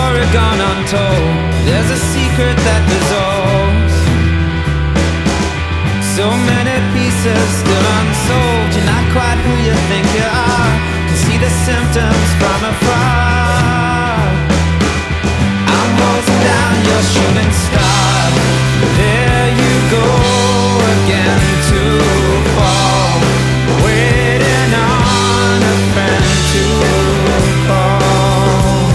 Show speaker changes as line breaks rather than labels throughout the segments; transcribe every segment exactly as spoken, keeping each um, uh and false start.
story gone untold. There's a secret that dissolves. So many pieces still unsolved. You're not quite who you think you are. Can see the symptoms from afar. I'm holding down your shooting star. There you go again to fall, waiting on a friend to call.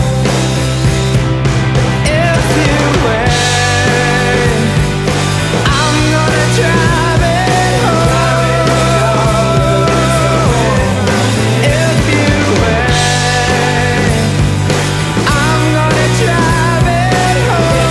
If you wait, I'm gonna drive it home. If you wait, I'm gonna drive it home.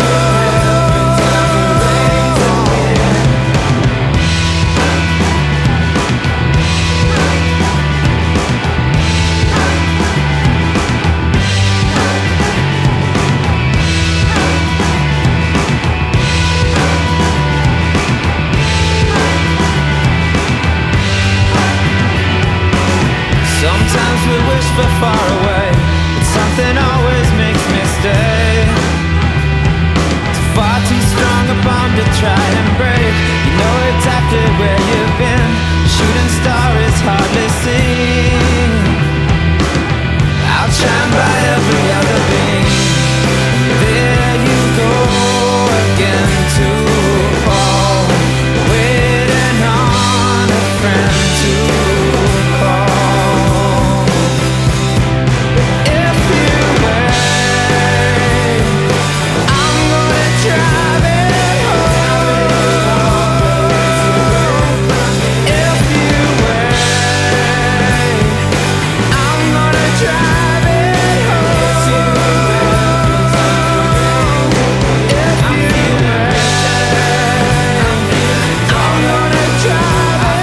Sometimes we wish for far away, but something always makes me stay. It's far too strong a bond to try and break. You know exactly where you've been. Shooting star is hardly seen. Outshine by every other beam. There you go again to fall, waiting on a friend to call. If you wait, I'm gonna drive it home. If you wait, I'm gonna drive it home. If you wait, I'm gonna drive it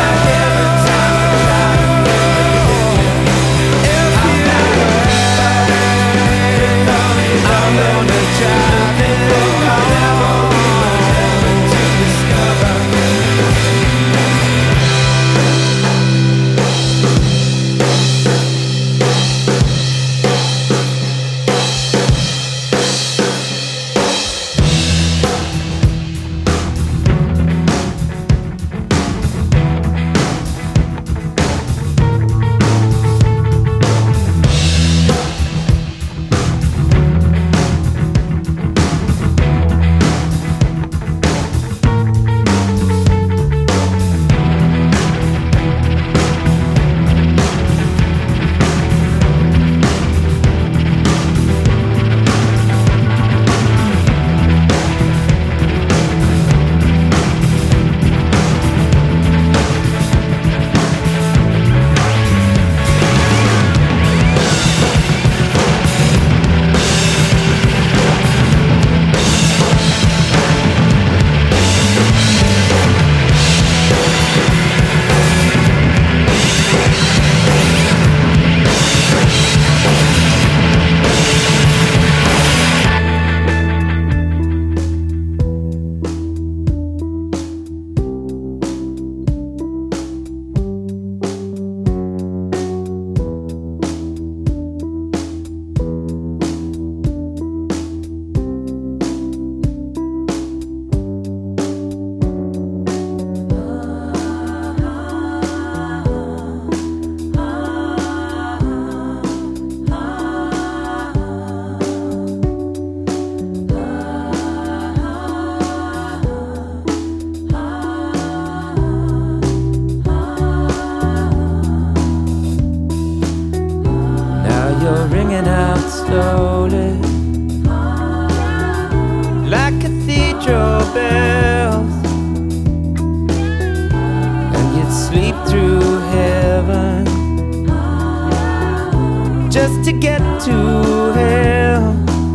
ringing out slowly like cathedral bells, and you'd sleep through heaven just to get to hell.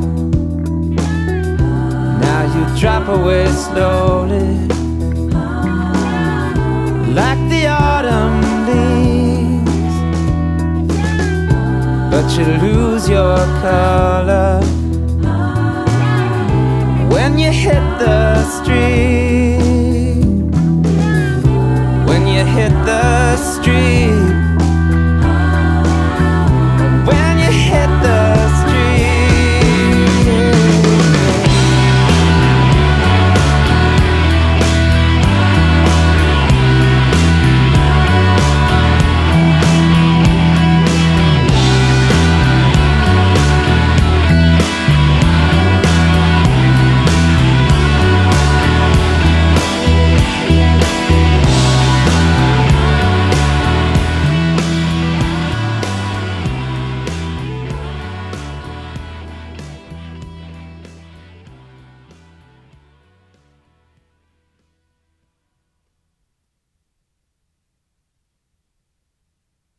Now you drop away slowly like the autumn leaves, but you lose your color when you hit the street.